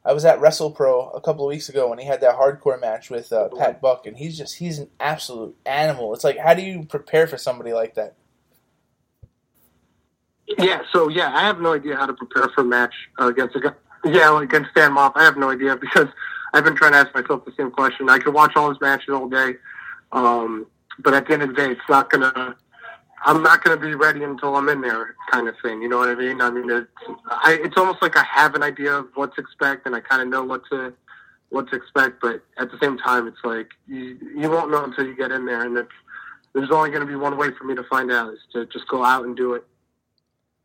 I was at WrestlePro a couple of weeks ago when he had that hardcore match with Pat Buck, and he's an absolute animal. It's like, how do you prepare for somebody like that? Yeah, I have no idea how to prepare for a match against a guy. Yeah, against Stan Moff, I have no idea because I've been trying to ask myself the same question. I could watch all his matches all day, but at the end of the day, I'm not gonna be ready until I'm in there, kind of thing. You know what I mean? I mean, it's almost like I have an idea of what to expect, and I kind of know what to expect. But at the same time, it's like you won't know until you get in there, and there's only going to be one way for me to find out is to just go out and do it